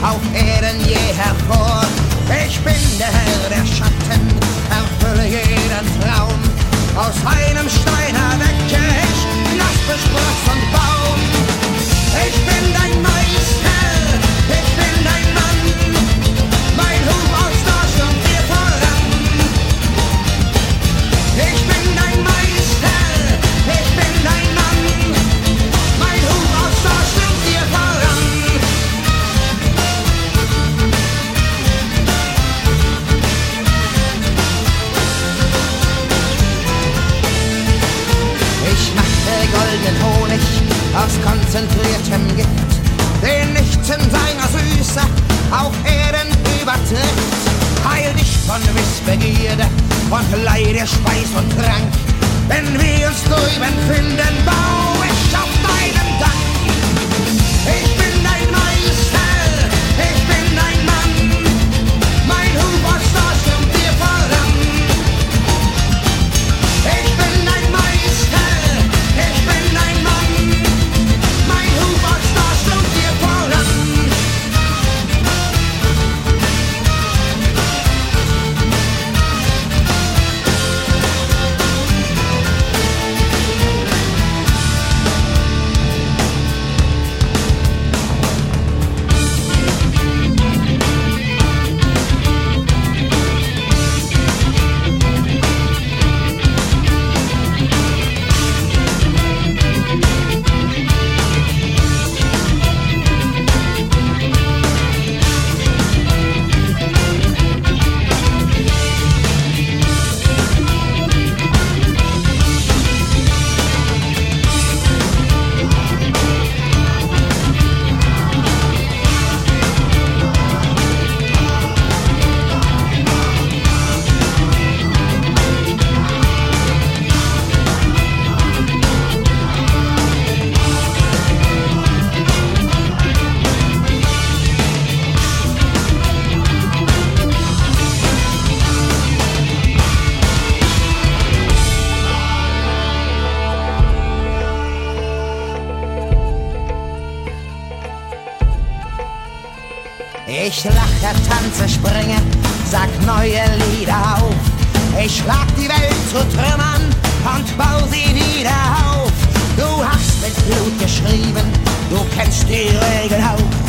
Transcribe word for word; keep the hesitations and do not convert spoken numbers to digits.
auf Erden je hervor. Ich bin der Herr der Schatten, erfülle jeden Traum. Aus einem Stein erwecke ich Knospe, Spross und Baum. Ich bin dein Meister, ich bin dein Mann, mein Hub aus Dorsch und dir voran. Ich bin dein Meister, ich bin dein Mann, mein Hub aus Dorsch und dir voran. Ich mache goldenen Honig aus konzentriertem Gift, den nichts in seiner Süße auf Erden übertrifft. Heil dich von Missbegierde und Leid der Speis und Trank. Wenn wir uns drüben finden, bau ich auf deinem Dank. Ich bin dein Meister, ich bin dein Mann, mein Hub aus Dorsch und dir voran. Ich bin dein Meister, ich bin dein Mann, mein Hub aus Dorsch und dir voran. Ich lache, tanze, springe, sag neue Lieder auf. Ich schlag die Welt zu Trümmern und bau sie wieder auf. Du hast mit Blut geschrieben, du kennst die Regeln auch.